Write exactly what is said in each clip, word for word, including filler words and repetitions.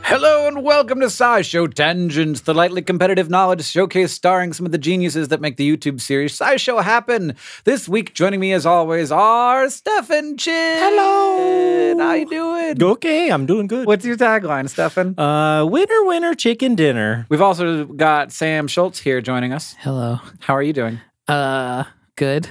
Hello and welcome to SciShow Tangents, the lightly competitive knowledge showcase starring some of the geniuses that make the YouTube series SciShow happen. This week, joining me as always are Stefan Chin. Hello. How you doing? Okay, I'm doing good. What's your tagline, Stefan? Uh, winner, winner, chicken dinner. We've also got Sam Schultz here joining us. Hello. How are you doing? Uh, good.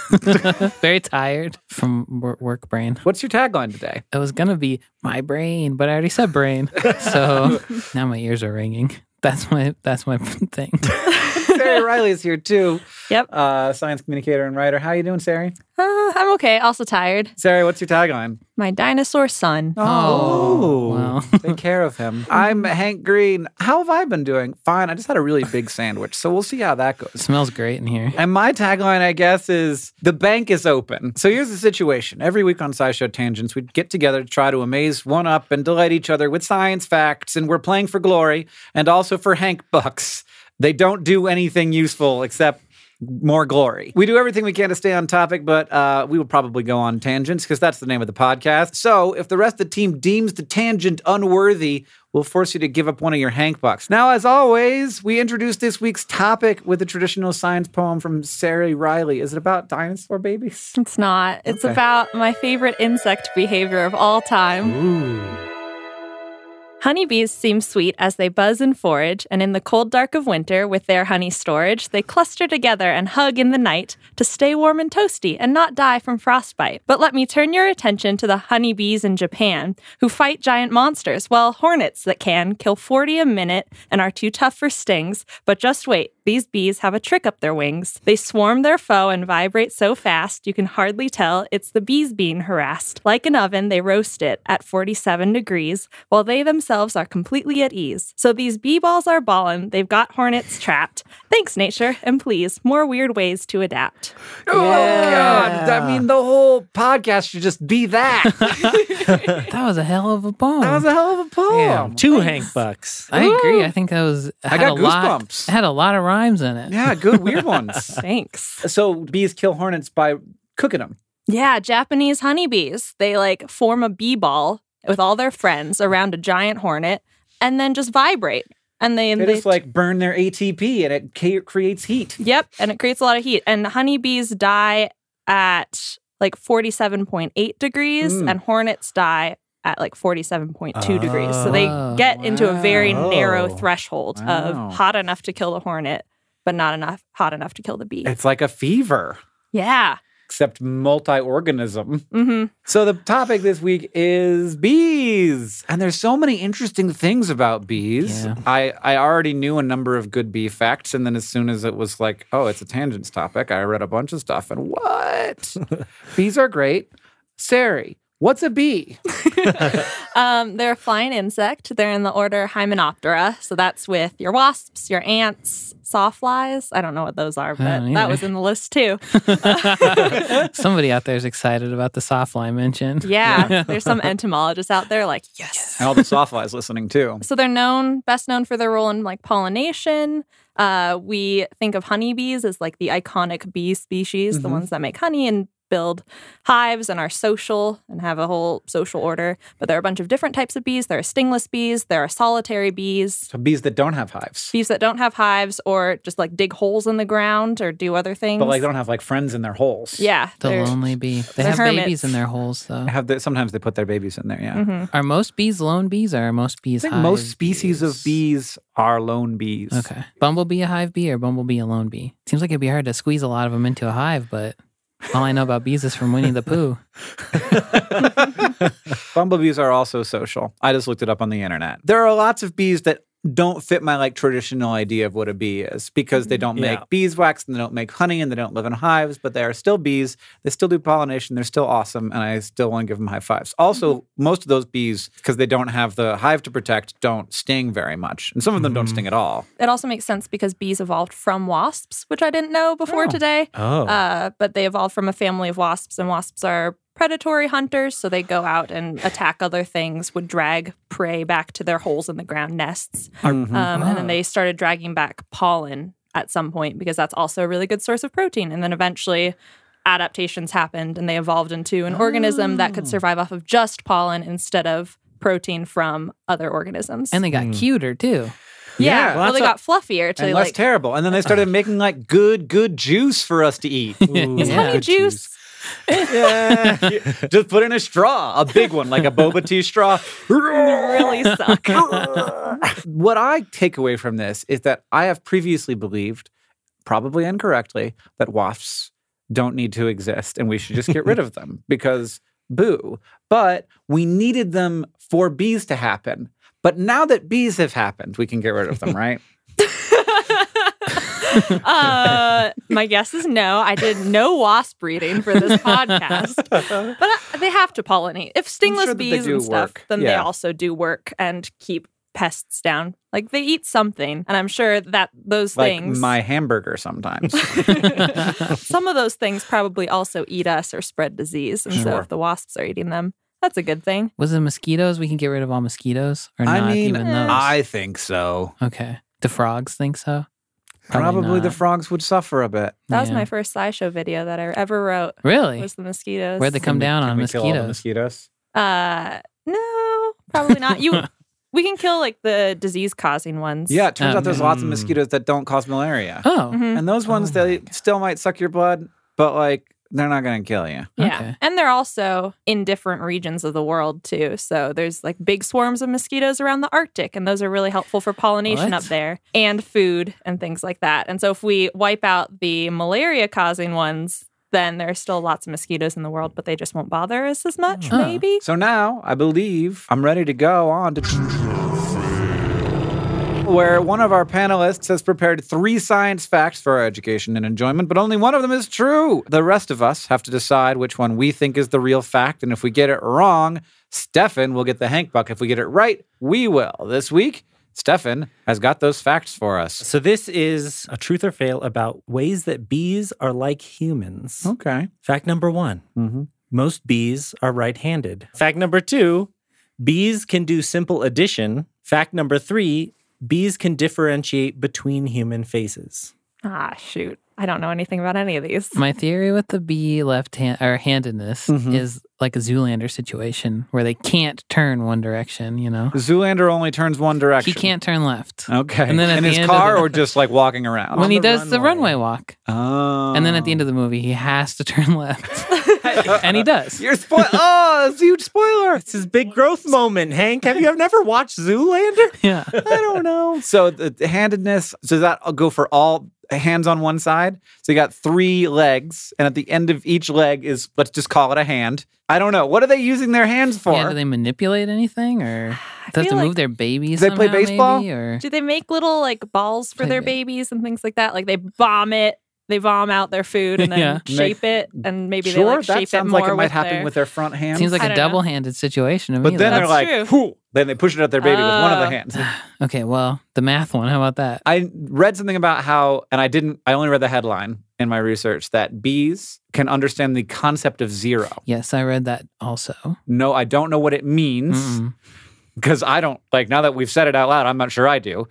Very tired from wor- work brain. What's your tagline today? It was going to be my brain, but I already said brain. So now my ears are ringing. That's my that's my thing. Sari Riley is here too. Yep. Uh, science communicator and writer. How you doing, Sari? Uh, I'm okay. Also tired. Sari, what's your tagline? My dinosaur son. Oh, wow. Take care of him. I'm Hank Green. How have I been doing? Fine. I just had a really big sandwich, so we'll see how that goes. It smells great in here. And my tagline, I guess, is the bank is open. So here's the situation. Every week on SciShow Tangents, we get together to try to amaze, one up, and delight each other with science facts, and we're playing for glory and also for Hank bucks. They don't do anything useful except more glory. We do everything we can to stay on topic, but uh, we will probably go on tangents because that's the name of the podcast. So if the rest of the team deems the tangent unworthy, we'll force you to give up one of your Hank bucks. Now, as always, we introduce this week's topic with a traditional science poem from Sari Riley. Is it about dinosaur babies? It's not. It's Okay. about my favorite insect behavior of all time. Ooh. Honeybees seem sweet as they buzz and forage, and in the cold dark of winter, with their honey storage, they cluster together and hug in the night to stay warm and toasty and not die from frostbite. But let me turn your attention to the honeybees in Japan, who fight giant monsters, well, hornets that can kill forty a minute and are too tough for stings. But just wait, these bees have a trick up their wings. They swarm their foe and vibrate so fast you can hardly tell it's the bees being harassed. Like an oven, they roast it at forty-seven degrees, while they themselves are completely at ease. So these bee balls are ballin', they've got hornets trapped. Thanks, nature, and please, more weird ways to adapt. Oh, God. I mean, the whole podcast should just be that. That was a hell of a poem. That was a hell of a poem. Yeah, two Hank bucks. I agree. I think that was. I had got a lot, goosebumps. It had a lot of rhymes in it. Yeah, good weird ones. Thanks. So bees kill hornets by cooking them. Yeah, Japanese honeybees. They like form a bee ball with all their friends around a giant hornet and then just vibrate. And they, They, they just like burn their A T P and it ca- creates heat. Yep, and it creates a lot of heat. And honeybees die at like forty-seven point eight degrees, Mm. and hornets die at like forty-seven point two degrees. So they Oh, get into a very wow. narrow threshold Wow. of hot enough to kill the hornet, but not enough hot enough to kill the bee. It's like a fever, Yeah. except multi-organism. Mm-hmm. So the topic this week is bees. And there's so many interesting things about bees. Yeah. I, I already knew a number of good bee facts. And then as soon as it was like, oh, it's a tangents topic, I read a bunch of stuff. And what? Bees are great. Sari, what's a bee? Um, they're a flying insect. They're in the order Hymenoptera. So that's with your wasps, your ants, sawflies. I don't know what those are, but don't that either. was in the list too. Somebody out there is excited about the softline mentioned. Yeah, there's some entomologists out there like, yes. And all the sawflies listening too. So they're known, best known for their role in like pollination. Uh, we think of honeybees as like the iconic bee species, the Mhm. ones that make honey and build hives and are social and have a whole social order. But there are a bunch of different types of bees. There are stingless bees. There are solitary bees. So bees that don't have hives. Bees that don't have hives or just like dig holes in the ground or do other things. But like they don't have like friends in their holes. yeah. The they're- lonely bee. They they're have hermits. babies in their holes, though. Have the, sometimes they put their babies in there, yeah. Mhm. Are most bees lone bees or are most bees I think hive most species bees? of bees are lone bees. Okay. Bumblebee a hive bee or bumblebee a lone bee? Seems like it'd be hard to squeeze a lot of them into a hive, but all I know about bees is from Winnie the Pooh. Bumblebees are also social. I just looked it up on the internet. There are lots of bees that don't fit my like traditional idea of what a bee is because they don't make Yeah. beeswax and they don't make honey and they don't live in hives, but they are still bees. They still do pollination. They're still awesome. And I still want to give them high fives. Also, most of those bees, because they don't have the hive to protect, don't sting very much. And some of them don't sting at all. It also makes sense because bees evolved from wasps, which I didn't know before Oh. today. Oh. Uh, but they evolved from a family of wasps, and wasps are predatory hunters, so they go out and attack other things, would drag prey back to their holes in the ground nests. Mhm. Um, And then they started dragging back pollen at some point because that's also a really good source of protein. And then eventually adaptations happened and they evolved into an organism that could survive off of just pollen instead of protein from other organisms. And they got cuter too. yeah, Yeah. well, they Well, got fluffier to and less like terrible. And then they started making like good, good juice for us to eat. Ooh, Is honey good juice. yeah. Just put in a straw, a big one, like a boba tea straw. really suck. What I take away from this is that I have previously believed, probably incorrectly, that wasps don't need to exist and we should just get rid of them because boo. But we needed them for bees to happen. But now that bees have happened, we can get rid of them, right? uh, my guess is no. I did no wasp breeding for this podcast, but uh, they have to pollinate. If stingless sure that they bees do and stuff, work. then they Yeah. also do work and keep pests down. Like they eat something, and I'm sure that those Like things, my hamburger sometimes. some of those things probably also eat us or spread disease. And so Sure. if the wasps are eating them, that's a good thing. Was it mosquitoes? We can get rid of all mosquitoes? Or I not mean, even those? I think so. Okay. The frogs think so? Probably, the not. frogs would suffer a bit. That was Yeah. my first SciShow video that I ever wrote. Really? Was the mosquitoes? Where'd they come Can we- down can on we kill all the mosquitoes? mosquitoes? Uh, no, probably not. You, we can kill like the disease-causing ones. Yeah, it turns Oh, out there's okay. lots of mosquitoes that don't cause malaria. Oh. Mhm. And those ones, Oh they my still might suck your blood, but like, they're not going to kill you. Yeah. Okay. And they're also in different regions of the world too. So there's like big swarms of mosquitoes around the Arctic, and those are really helpful for pollination What? up there and food and things like that. And so if we wipe out the malaria causing ones, then there's still lots of mosquitoes in the world, but they just won't bother us as much, Huh. maybe. So now I believe I'm ready to go on to where one of our panelists has prepared three science facts for our education and enjoyment, but only one of them is true. The rest of us have to decide which one we think is the real fact, and if we get it wrong, Stefan will get the Hank Buck. If we get it right, we will. This week, Stefan has got those facts for us. So this is a truth or fail about ways that bees are like humans. Okay. Fact number one, Mm-hmm. most bees are right-handed. Fact number two, bees can do simple addition. Fact number three, bees can differentiate between human faces. Ah, shoot. I don't know anything about any of these. My theory with the bee left hand or handedness Mhm. is like a Zoolander situation where they can't turn one direction, you know? Zoolander only turns one direction. He can't turn left. Okay. And then at in the his end of car the- or just like walking around? When he the does the runway. runway walk. Oh. And then at the end of the movie, he has to turn left. And he does. You're spoil. Oh, it's a huge spoiler. It's his big growth moment, Hank. Have you never watched Zoolander? Yeah. I don't know. So the, the handedness, does that go for all hands on one side? So you got three legs, and at the end of each leg is, let's just call it a hand. I don't know. What are they using their hands for? Yeah, do they manipulate anything or do they have feel to like- move their babies? Do they play somehow, baseball? Maybe, or Do they make little like balls for Play their ba- babies and things like that? Like they bomb it, they bomb out their food and then Yeah. shape it, and maybe sure, they like that shape sounds Oh, it more like it might with happen their... with their front hands. seems like I a don't know. double-handed situation to but me. then though. they're That's like, true. whoo, then they push it at their baby with one of the Oh. hands. Okay, well, the math one. How about that? I read something about how, and I didn't, I only read the headline in my research, that bees can understand the concept of zero. Yes, I read that also. No, I don't know what it means Mm-mm. because I don't, like, now that we've said it out loud, I'm not sure I do.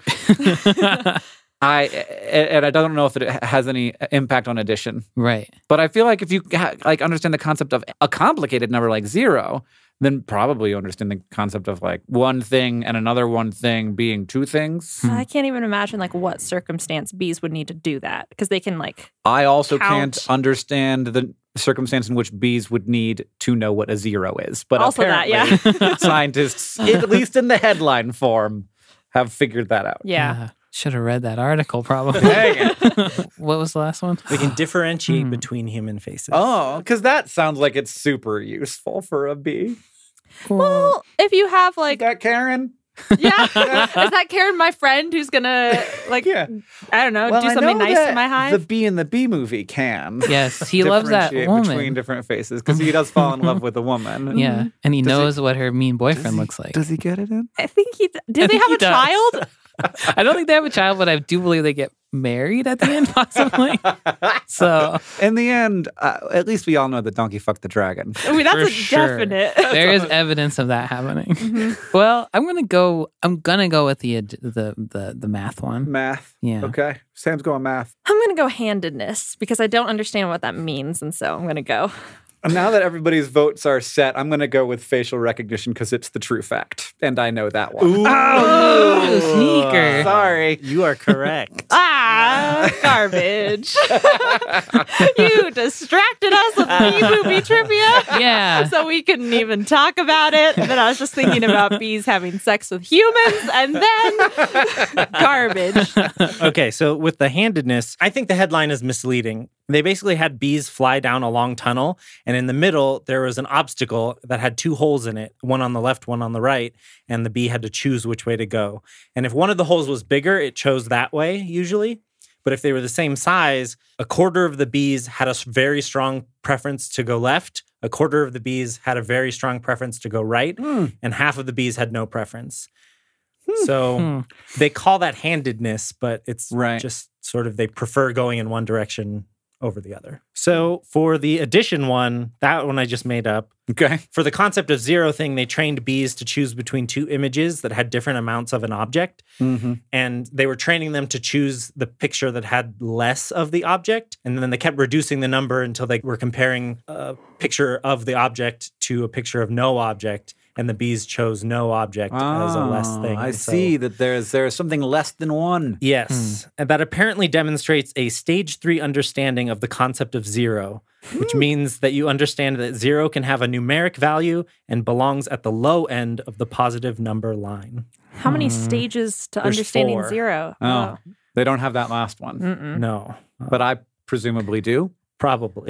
I and I don't know if it has any impact on addition. Right. But I feel like if you ha- like understand the concept of a complicated number like zero, then probably you understand the concept of like one thing and another one thing being two things. I can't even imagine like what circumstance bees would need to do that because they can like I also Count. can't understand the circumstance in which bees would need to know what a zero is. But Also that, apparently yeah. scientists, at least in the headline form, have figured that out. yeah. Should have read that article probably. Dang it. What was the last one? We can differentiate Hmm. between human faces. Oh, because that sounds like it's super useful for a bee. Well, if you have like That Karen? yeah, is that Karen, my friend, who's gonna like Yeah. I don't know, Well, do I something know nice that in my hive? The Bee in the Bee movie can. Yes, he loves that differentiate woman. between different faces because he does fall in love with a woman. Yeah, and he Does he- knows what her mean boyfriend Does he- looks like. Does he get it in? I think he did. They think have he a does. child? I don't think they have a child, but I do believe they get married at the end, possibly. So In the end, uh, at least we all know that Donkey fucked the dragon. I mean, that's For a sure. definite. there is evidence of that happening. Well, I'm gonna go. I'm gonna go with the the the, the math one. Math. Yeah. Okay. Sam's going math. I'm gonna go handedness because I don't understand what that means, and so I'm gonna go. Now that everybody's votes are set, I'm going to go with facial recognition because it's the true fact. And I know that one. Ooh. Oh, sneaker. Sorry. You are correct. Ah, garbage. You distracted us with bee movie trivia. Yeah. So we couldn't even talk about it. And then I was just thinking about bees having sex with humans and then garbage. Okay, so with the handedness, I think the headline is misleading. They basically had bees fly down a long tunnel, and in the middle, there was an obstacle that had two holes in it, one on the left, one on the right, and the bee had to choose which way to go. And if one of the holes was bigger, it chose that way, usually. But if they were the same size, a quarter of the bees had a very strong preference to go left, a quarter of the bees had a very strong preference to go right, Mm. and half of the bees had no preference. So they call that handedness, but it's Right. just sort of they prefer going in one direction over the other. So for the addition one, that one I just made up. Okay. For the concept of zero thing, they trained bees to choose between two images that had different amounts of an object. Mm-hmm. And they were training them to choose the picture that had less of the object. And then they kept reducing the number until they were comparing a picture of the object to a picture of no object. And the bees chose no object as a less thing. I And so- see that there's there's something less than one. Yes. And that apparently demonstrates a stage three understanding of the concept of zero, which means that you understand that zero can have a numeric value and belongs at the low end of the positive number line. How many stages to There's understanding four. zero? Oh, they don't have that last one, Mm-mm. No, but I presumably do. probably.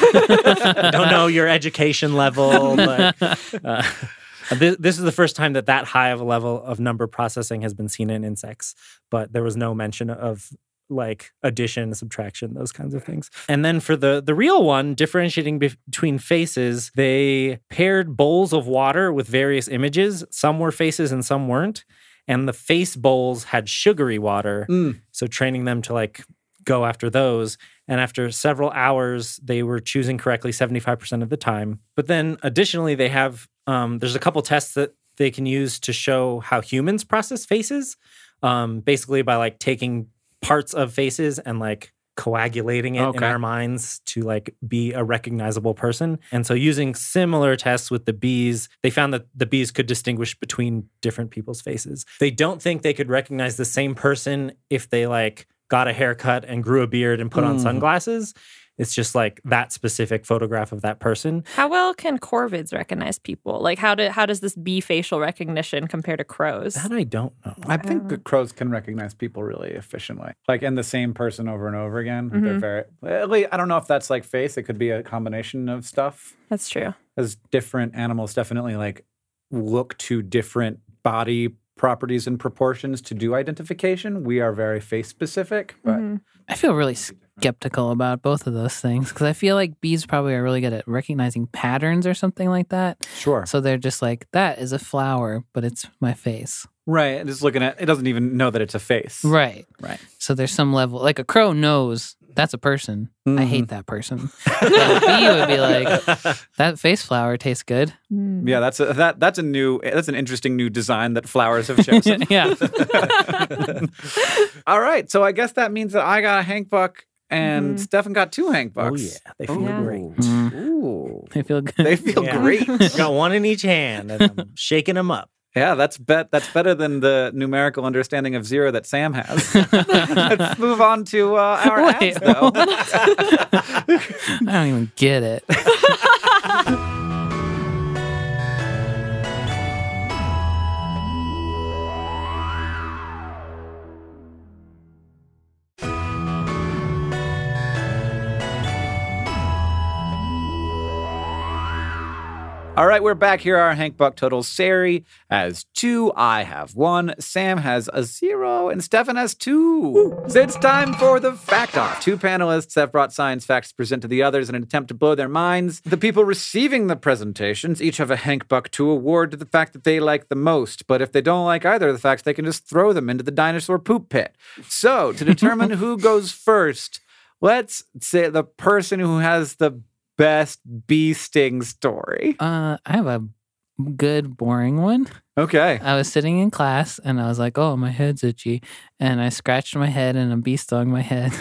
I don't know your education level, but uh, this, this is the first time that that high of a level of number processing has been seen in insects, but there was no mention of like addition, subtraction, those kinds of things. And then for the the real one, differentiating be- between faces, they paired bowls of water with various images. Some were faces and some weren't. And the face bowls had sugary water. Mm. So training them to like go after those. And after several hours, they were choosing correctly seventy-five percent of the time. But then additionally, they have, um, there's a couple tests that they can use to show how humans process faces. Um, basically by like taking parts of faces and like coagulating it in Okay. our minds to like be a recognizable person. And so using similar tests with the bees, they found that the bees could distinguish between different people's faces. They don't think they could recognize the same person if they like got a haircut and grew a beard and put on Mm. sunglasses. It's just like that specific photograph of that person. How well can corvids recognize people? Like, how do how does this bee facial recognition compare to crows? That I don't know. I think that crows can recognize people really efficiently, like in the same person over and over again. They're Mhm. very. Well, I don't know if that's like face. It could be a combination of stuff. That's true. As different animals definitely like look to different body properties and proportions to do identification. We are very face specific, but Mhm. I feel really skeptical about both of those things because I feel like bees probably are really good at recognizing patterns or something like that. sure. So they're just like, that is a flower, but it's my face. Right. Just looking at it doesn't even know that it's a face. Right. Right. So there's some level, like a crow knows that's a person. I Mhm. hate that person. But a bee would be like, that face flower tastes good. Mm. Yeah, that's a that that's a new that's an interesting new design that flowers have chosen. Yeah. All right, so I guess that means that I got a Hank Buck and Mhm. Stefan got two Hank Oh Bucks. yeah, they feel Yeah. great. Mm, Ooh. I feel good. They feel Yeah. great. Got one in each hand and I'm shaking them up. Yeah, that's bet that's better than the numerical understanding of zero that Sam has. Let's move on to uh, our Wait, ads, though. I don't even get it. All right, we're back. Here are our Hank Buck totals. Sari has two. I have one. Sam has a zero. And Stefan has two. So it's time for the Fact Off. Two panelists have brought science facts to present to the others in an attempt to blow their minds. The people receiving the presentations each have a Hank Buck to award to the fact that they like the most. But if they don't like either of the facts, they can just throw them into the dinosaur poop pit. So to determine who goes first, let's say the person who has the best bee sting story. Uh, I have a good, boring one. Okay. I was sitting in class and I was like, oh, my head's itchy. And I scratched my head and a bee stung my head.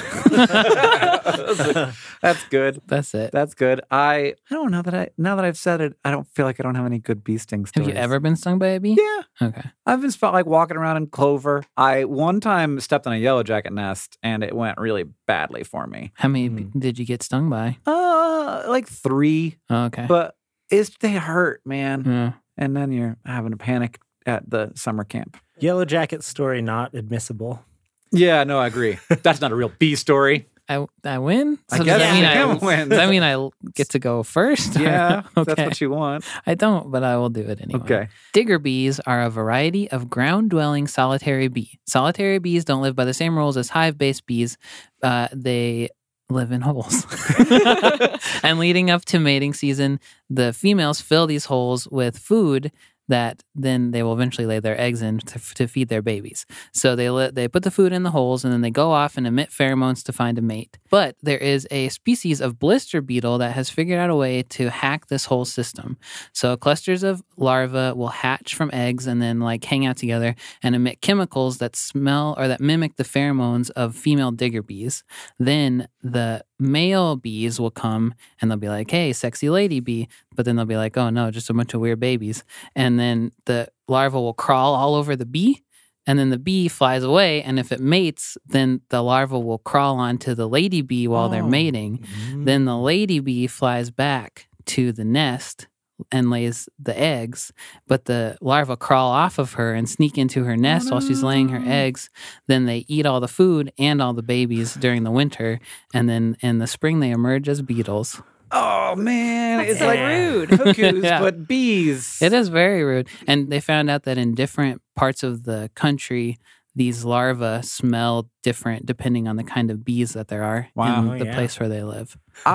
That's good. That's it. That's good. I I don't know that I now that I've said it, I don't feel like I don't have any good bee sting Have stories. you ever been stung by a bee? Yeah. Okay. I've just felt like walking around in clover. I one time stepped on a yellow jacket nest and it went really badly for me. How many Hmm. bee- did you get stung by? Uh like three. Oh, okay. But it's they hurt, man. Yeah. And then you're having a panic at the summer camp. Yellow Jacket story not admissible. Yeah, no, I agree. That's not a real bee story. I, I win? I So guess does that mean yeah. I, Cam wins. does that mean I get to go first? Yeah, okay. that's what you want. I don't, but I will do it anyway. Okay. Digger bees are a variety of ground-dwelling solitary bee. Solitary bees don't live by the same rules as hive-based bees. Uh, they live in holes. And leading up to mating season, the females fill these holes with food that then they will eventually lay their eggs in to, to feed their babies. So they li- they put the food in the holes and then they go off and emit pheromones to find a mate. But there is a species of blister beetle that has figured out a way to hack this whole system. So clusters of larvae will hatch from eggs and then like hang out together and emit chemicals that smell or that mimic the pheromones of female digger bees. Then the male bees will come and they'll be like, hey, sexy lady bee. But then they'll be like, oh no, just a bunch of weird babies. And then the larva will crawl all over the bee. And then the bee flies away. And if it mates, then the larva will crawl onto the lady bee while they're Oh. mating. Then the lady bee flies back to the nest and lays the eggs, but the larvae crawl off of her and sneak into her nest while she's laying her eggs. Then they eat all the food and all the babies during the winter, and then in the spring they emerge as beetles. Oh man, That's it's so like rude. cuckoos, Yeah. but bees. It is very rude. And they found out that in different parts of the country, these larvae smell different depending on the kind of bees that there are Wow. in the Yeah. place where they live.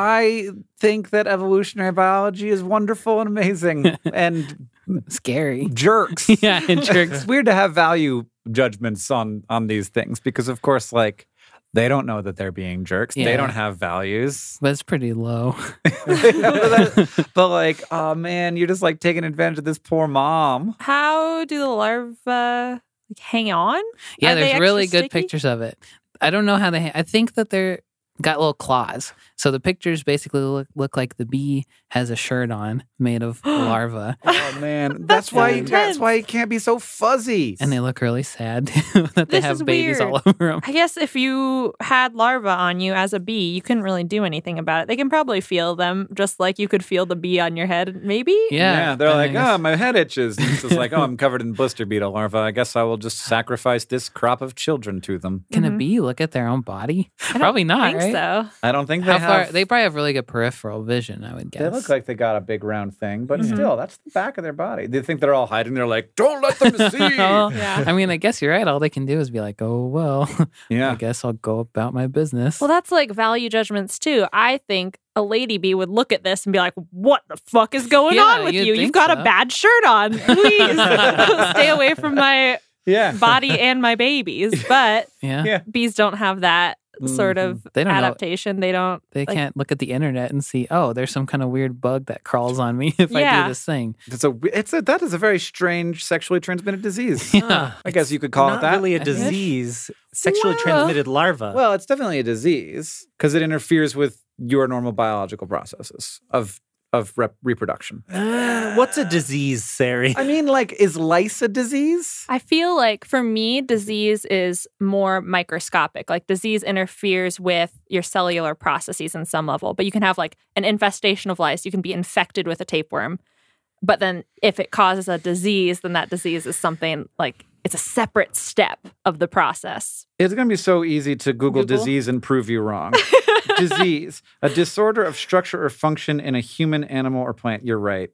I think that evolutionary biology is wonderful and amazing and Scary. jerks. Yeah, and jerks. It's weird to have value judgments on on these things because, of course, like they don't know that they're being jerks. They Yeah. don't have values. But it's pretty low. They know that- but like, oh man, you're just like taking advantage of this poor mom. How do the larvae like, hang on? Yeah, Are they there's extra really good sticky? pictures of it. I don't know how they. I think that they're got little claws. So the pictures basically look, look like the bee has a shirt on made of larvae, Oh man, that's, why you, intense. that's why you can't be so fuzzy. and they look really sad that they This have is babies weird. all over them. I guess if you had larvae on you as a bee, you couldn't really do anything about it. They can probably feel them just like you could feel the bee on your head, maybe? Yeah, they're I like, guess- oh, my head itches. And it's just like, oh, I'm covered in blister beetle larvae. I guess I will just sacrifice this crop of children to them. Can Mhm. a bee look at their own body? I don't Probably not, think right? so. I don't think they How have. far? They probably have really good peripheral vision, I would guess. They look like they got a big round thing, but Mhm. still, that's the back of their body. They think they're all hiding. They're like, don't let them see. Well, Yeah. I mean, I guess you're right. All they can do is be like, oh, well, I Yeah. guess I'll go about my business. Well, that's like value judgments too. I think a lady bee would look at this and be like, "What the fuck is going Yeah, on with you'd you? You've think got so. a bad shirt on. Please stay away from my Yeah. body and my babies." But yeah. Yeah. bees don't have that sort of They don't know- adaptation. They don't. They like- can't look at the internet and see, oh, there's some kind of weird bug that crawls on me if I Yeah. do this thing. It's a, it's a, that is a very strange sexually transmitted disease. Yeah. I guess you could call Not it that. really a I guess. disease. Sexually Well- transmitted larva. Well, it's definitely a disease because it interferes with your normal biological processes of of rep- reproduction. Uh, what's a disease, Sari? I mean, like, is lice a disease? I feel like for me, disease is more microscopic. Like disease interferes with your cellular processes in some level, but you can have like an infestation of lice. You can be infected with a tapeworm. But then if it causes a disease, then that disease is something like it's a separate step of the process. It's going to be so easy to Google, Google? disease and prove you wrong. Disease, a disorder of structure or function in a human, animal, or plant. You're right.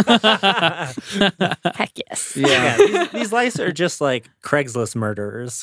Heck yes. Yeah, these, these lice are just like Craigslist murderers.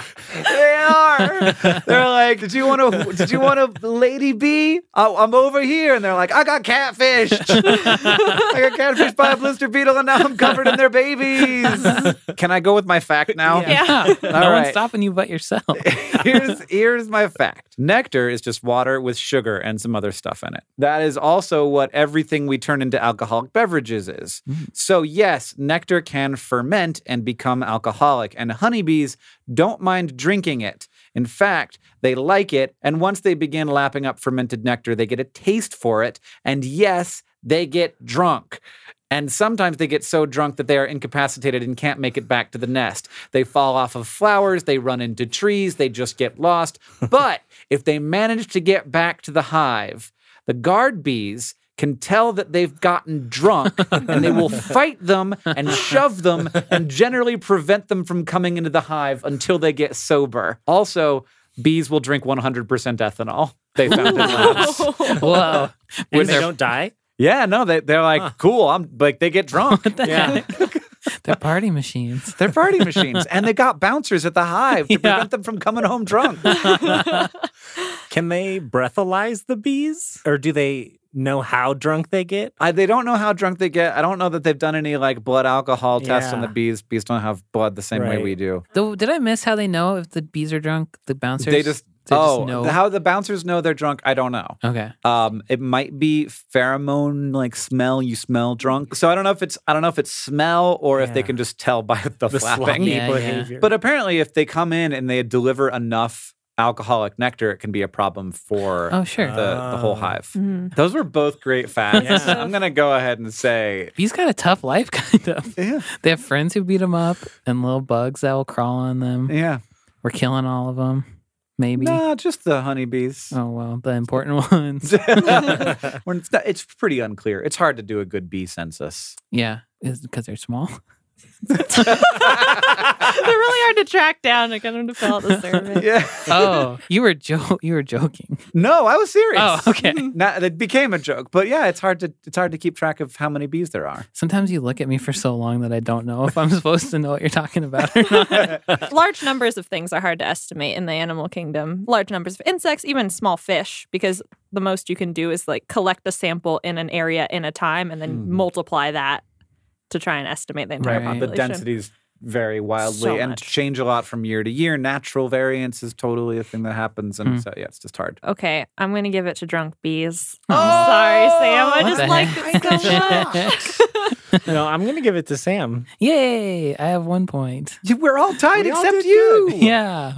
They are. They're like, did you want to? Did you want a lady bee? Oh, I'm over here, and they're like, I got catfished. I got catfished by a blister beetle, and now I'm covered in their babies. Can I go with my fact now? Yeah. no All one's right. stopping you but yourself. here's here's my fact. Nectar is just water with sugar and some other stuff in it. That is also what everything we turn into alcoholic beverages is. Mm. So yes, nectar can ferment and become alcoholic, and honeybees don't mind drinking it. In fact, they like it, and once they begin lapping up fermented nectar, they get a taste for it, and yes, they get drunk. And sometimes they get so drunk that they are incapacitated and can't make it back to the nest. They fall off of flowers, they run into trees, they just get lost. But if they manage to get back to the hive, the guard bees can tell that they've gotten drunk, and they will fight them and shove them and generally prevent them from coming into the hive until they get sober. Also, bees will drink one hundred percent ethanol. They found in labs. Whoa. When These they are- don't die? Yeah, no, they, they're like, Huh. cool, I'm like, they get drunk. Yeah. They're party machines. They're party machines, and they got bouncers at the hive to Yeah. prevent them from coming home drunk. Can they breathalyze the bees? Or do they know how drunk they get? I, they don't know how drunk they get. I don't know that they've done any like blood alcohol tests on Yeah. the bees. Bees don't have blood the same way Right. we do. Though, did I miss how they know if the bees are drunk? The bouncers? They just They just oh, know? how the bouncers know they're drunk. I don't know. Okay. Um, it might be pheromone like smell. You smell drunk. So I don't know if it's I don't know if it's smell or if they Yeah. can just tell by the, The flapping. sloppy Yeah, yeah. behavior. But apparently, if they come in and they deliver enough alcoholic nectar, it can be a problem for Oh, sure. the, the whole Oh. hive. Mhm. Those were both great facts. Yeah. I'm gonna go ahead and say, Bees got a tough life, kind of. yeah, They have friends who beat them up and little bugs that will crawl on them. yeah. We're killing all of them. Maybe. Nah, just the honeybees. Oh, well, the important ones. When it's, not, it's pretty unclear. It's hard to do a good bee census. Yeah. Is it because they're small? They're really hard to track down to get them to fill out the survey. Yeah. Oh, you were jo- you were joking. No, I was serious. Oh, okay. Now, it became a joke, but yeah, it's hard to it's hard to keep track of how many bees there are. Sometimes you look at me for so long that I don't know if I'm supposed to know what you're talking about or not. Large numbers of things are hard to estimate in the animal kingdom. Large numbers of insects, even small fish, because the most you can do is like collect a sample in an area in a time and then Mhm. multiply that to try and estimate the entire Right. The population. densities vary wildly So and much. change a lot from year to year. Natural variance is totally a thing that happens, and Mm. so yeah, it's just hard. Okay, I'm going to give it to drunk bees. Oh. I'm sorry, Sam. I What just the like heck? it so much. No, I'm going to give it to Sam. Yay! I have one point. We're all tied We all except did you. Yeah.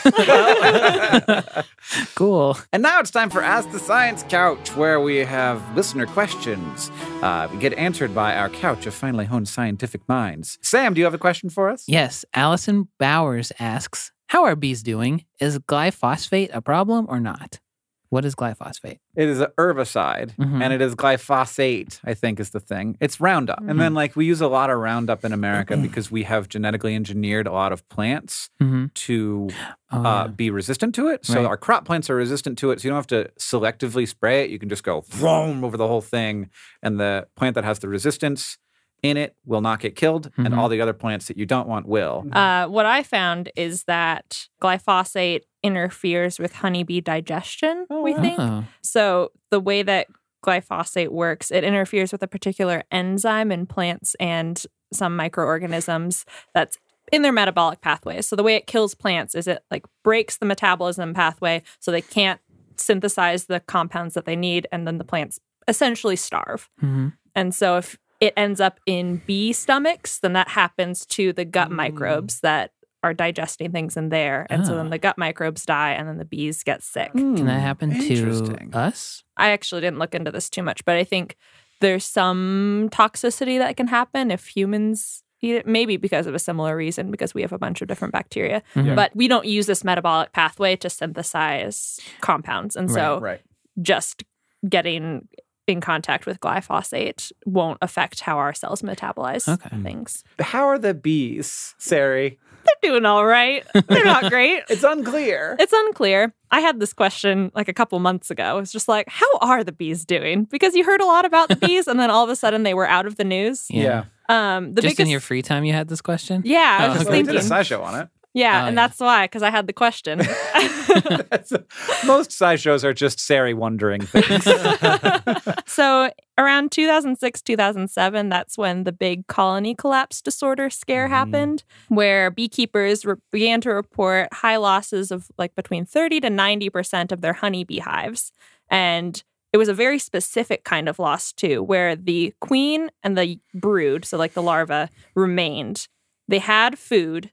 Uh, cool. And now it's time for Ask the Science Couch, where we have listener questions uh, get answered by our couch of finely honed scientific minds. Sam, do you have a question for us? Yes. Allison Bowers asks, "How are bees doing? Is glyphosate a problem or not? What is glyphosate?" It is an herbicide, Mhm. and it is glyphosate, I think is the thing. It's Roundup. And then, like, we use a lot of Roundup in America because we have genetically engineered a lot of plants Mm-hmm. to Oh, uh, yeah. be resistant to it. So Right. our crop plants are resistant to it. So you don't have to selectively spray it. You can just go vroom over the whole thing. And the plant that has the resistance in it will not get killed. And Mhm. all the other plants that you don't want will. Uh, what I found is that glyphosate interferes with honeybee digestion, we think. Oh. So the way that glyphosate works, it interferes with a particular enzyme in plants and some microorganisms that's in their metabolic pathways. So the way it kills plants is it like breaks the metabolism pathway so they can't synthesize the compounds that they need, and then the plants essentially starve. Mm-hmm. And so if it ends up in bee stomachs, then that happens to the gut Mm. microbes that are digesting things in there. And so Ah. then the gut microbes die and then the bees get sick. Can that happen to Interesting. us? I actually didn't look into this too much, but I think there's some toxicity that can happen if humans eat it, maybe because of a similar reason, because we have a bunch of different bacteria. Mhm. But we don't use this metabolic pathway to synthesize compounds. And so Right. just getting in contact with glyphosate won't affect how our cells metabolize Okay. things. How are the bees, Sari? They're doing all right. They're not great. It's unclear. It's unclear. I had this question like a couple months ago. It's just like, how are the bees doing? Because you heard a lot about the bees, and then all of a sudden they were out of the news. Yeah. Um, the Just biggest, in your free time, you had this question? yeah, I was Oh, just Well, we okay. did a thinking. SciShow on it. Yeah, Oh, and yeah. that's why, because I had the question. That's- Most sci shows are just Sari wondering things. So around two thousand six, two thousand seven, that's when the big colony collapse disorder scare Mhm. happened, where beekeepers re- began to report high losses of like between thirty to ninety percent of their honeybee hives. And it was a very specific kind of loss too, where the queen and the brood, so like the larva, remained. They had food,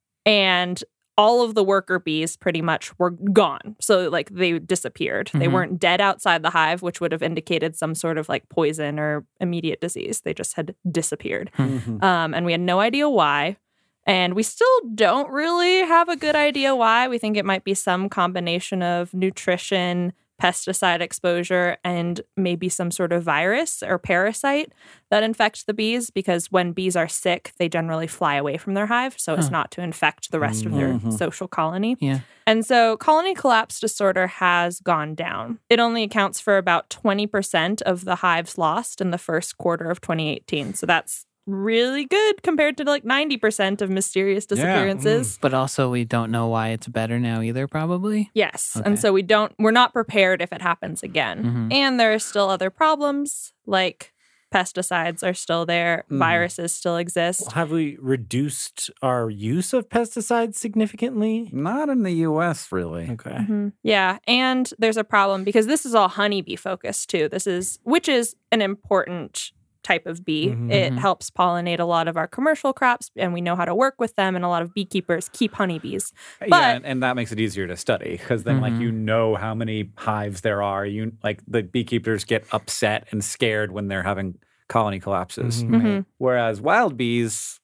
and all of the worker bees pretty much were gone. So like they disappeared. They Mhm. weren't dead outside the hive, which would have indicated some sort of like poison or immediate disease. They just had disappeared. Mhm. Um, and we had no idea why. And we still don't really have a good idea why. We think it might be some combination of nutrition, pesticide exposure, and maybe some sort of virus or parasite that infects the bees, because when bees are sick, they generally fly away from their hive. So as Huh. not to infect the rest of their Mhm. social colony. Yeah. And so colony collapse disorder has gone down. It only accounts for about twenty percent of the hives lost in the first quarter of twenty eighteen. So that's really good compared to like ninety percent of mysterious Yeah. disappearances. But also, we don't know why it's better now either, probably. Yes. Okay. And so we don't, we're not prepared if it happens again. Mhm. And there are still other problems, like pesticides are still there, Mhm. viruses still exist. Well, have we reduced our use of pesticides significantly? Not in the U S, really. Okay. Mhm. Yeah. And there's a problem because this is all honeybee focused too. This is, which is an important type of bee. Mhm. It Mhm. helps pollinate a lot of our commercial crops, and we know how to work with them, and a lot of beekeepers keep honeybees. yeah, But- and, and that makes it easier to study because then, like, Mhm. you know how many hives there are. You like the beekeepers get upset and scared when they're having colony collapses, Mhm. Mhm. whereas wild bees.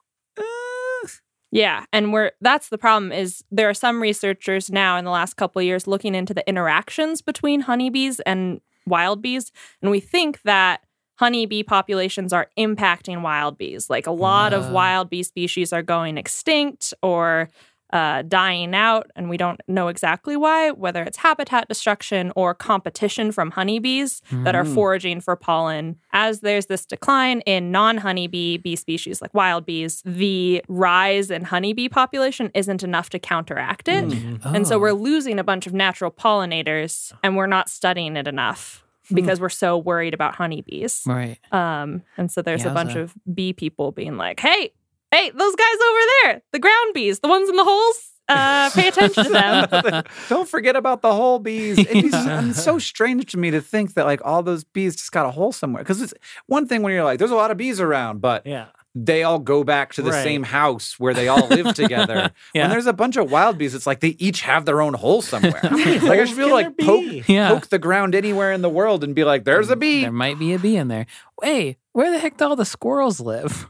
eh, Yeah, and we're that's the problem is there are some researchers now in the last couple of years looking into the interactions between honeybees and wild bees, and we think that honeybee populations are impacting wild bees. Like a lot of Uh. wild bee species are going extinct or uh, dying out, and we don't know exactly why, whether it's habitat destruction or competition from honeybees that are Mhm. foraging for pollen. As there's this decline in non-honeybee bee species like wild bees, the rise in honeybee population isn't enough to counteract it. Mhm. And so Oh. we're losing a bunch of natural pollinators, and we're not studying it enough because we're so worried about honeybees. Right. Um, and so there's a bunch Yowza. of bee people being like, hey, hey, those guys over there, the ground bees, the ones in the holes, uh, pay attention to them. Don't forget about the whole bees. It'd be so, and it's so strange to me to think that like all those bees just got a hole somewhere. Because it's one thing when you're like, there's a lot of bees around, but Yeah. they all go back to the Right. same house where they all live together. Yeah. When there's a bunch of wild bees, it's like they each have their own hole somewhere. many like I holes just feel can like there poke, be? Yeah. poke the ground anywhere in the world and be like, there's a bee. There might be a bee in there. Hey, where the heck do all the squirrels live?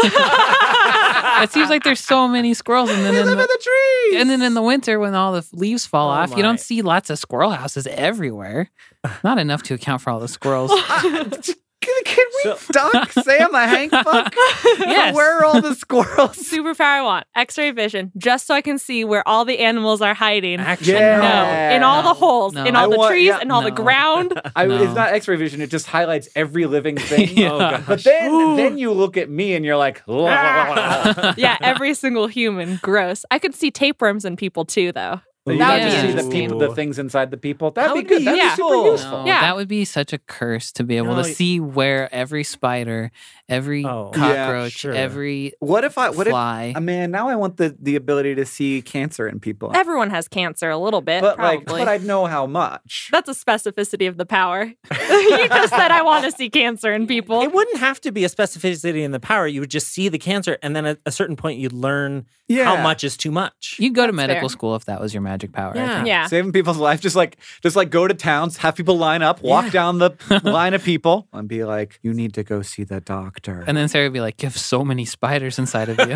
It seems like there's so many squirrels, and then They in live in the, the trees. and then in the winter when all the leaves fall Oh off, you my. don't see lots of squirrel houses everywhere. Not enough to account for all the squirrels. Can, can we So- dock Sam the Hank fuck? Yes. Where are all the squirrels? Superpower I want, X-ray vision, just so I can see where all the animals are hiding. Actually, Yeah. No, in all No. the holes, No. in all I the want- trees, yeah, in all the no. ground. I, No. It's not X-ray vision. It just highlights every living thing. Yeah. Oh, gosh. But then, Ooh. then you look at me and you're like, "Ah." Yeah, every single human. Gross. I could see tapeworms in people too, though. You That get would to be see the interesting. people, the things inside the people. That'd That be would good. be That'd yeah. be super useful. useful. No, Yeah. that would be such a curse to be able No, to y- see where every spider, every Oh. Yeah, cockroach, sure. every What if I? What fly. if? Uh, man, now I want the the ability to see cancer in people. Everyone has cancer a little bit, but probably. like, but I'd know how much. That's a specificity of the power. You just said I want to see cancer in people. It wouldn't have to be a specificity in the power. You would just see the cancer, and then at a certain point, you'd learn Yeah. how much is too much. You'd go to That's medical fair. school if that was your magic power. I Yeah. think. Yeah. Saving people's life, just like just like go to towns, have people line up, walk Yeah. down the line of people, and be like, "You need to go see the doctor." And then Sarah would be like, you have so many spiders inside of you.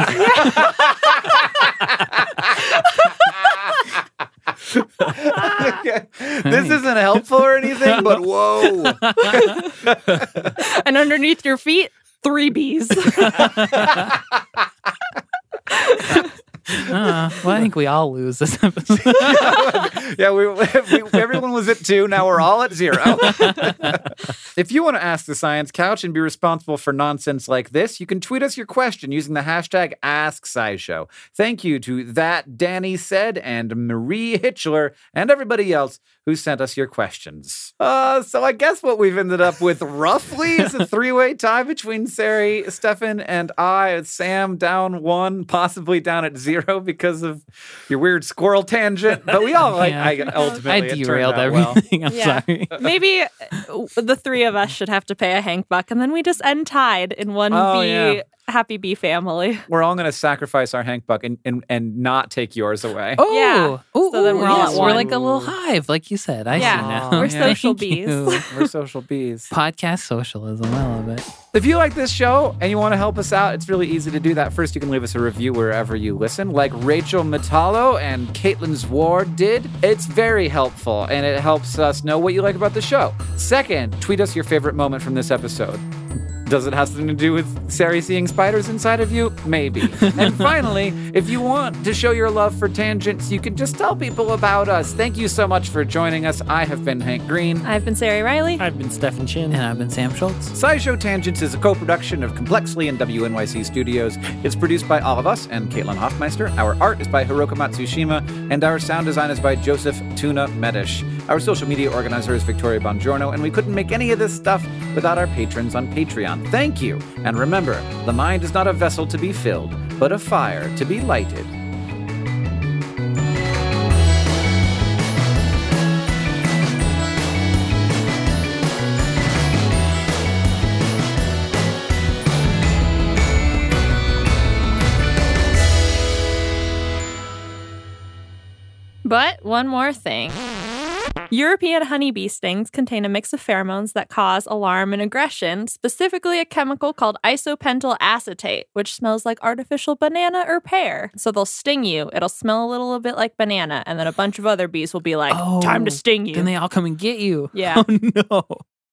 This isn't helpful or anything, but whoa. And underneath your feet, three bees. Uh, well, I think we all lose this episode. Yeah, we, we, everyone was at two. Now we're all at zero. If you want to ask the Science Couch and be responsible for nonsense like this, you can tweet us your question using the hashtag AskSciShow. Thank you to That Danny Said and Marie Hitchler and everybody else who sent us your questions. Uh, so I guess what we've ended up with roughly is a three-way tie between Sari, Stefan, and I. Sam down one, possibly down at zero because of your weird squirrel tangent. But we all like. Yeah. I ultimately I it turned derailed out well. everything. I'm Yeah. sorry. Maybe uh, the three of us should have to pay a Hank Buck, and then we just end tied in one Oh, bee, yeah. happy bee family. We're all going to sacrifice our Hank Buck and, and, and not take yours away. Oh, Yeah. Ooh, So then we're all yes, at we're one. like a little hive, like you said. I Yeah. see now. We're Yeah. social Thank bees. you. We're social bees. Podcast socialism. I love it. If you like this show and you want to help us out, it's really easy to do that. First, you can leave us a review wherever you listen, like Rachel Metallo and Caitlin Zwar did. It's very helpful, and it helps us know what you like about the show. Second, tweet us your favorite moment from this episode. Does it have something to do with Sari seeing spiders inside of you? Maybe. And finally, if you want to show your love for tangents, you can just tell people about us. Thank you so much for joining us. I have been Hank Green. I've been Sari Riley. I've been Stefan Chin. And I've been Sam Schultz. SciShow Tangents is a co-production of Complexly and W N Y C Studios. It's produced by all of us and Caitlin Hoffmeister. Our art is by Hiroka Matsushima, and our sound design is by Joseph Tuna Medish. Our social media organizer is Victoria Bongiorno, and we couldn't make any of this stuff without our patrons on Patreon. Thank you. And remember, the mind is not a vessel to be filled, but a fire to be lighted. But one more thing. European honeybee stings contain a mix of pheromones that cause alarm and aggression, specifically a chemical called isopentyl acetate, which smells like artificial banana or pear. So they'll sting you. It'll smell a little bit like banana, and then a bunch of other bees will be like, Oh, time to sting you. Then they all come and get you. Yeah. Oh, no.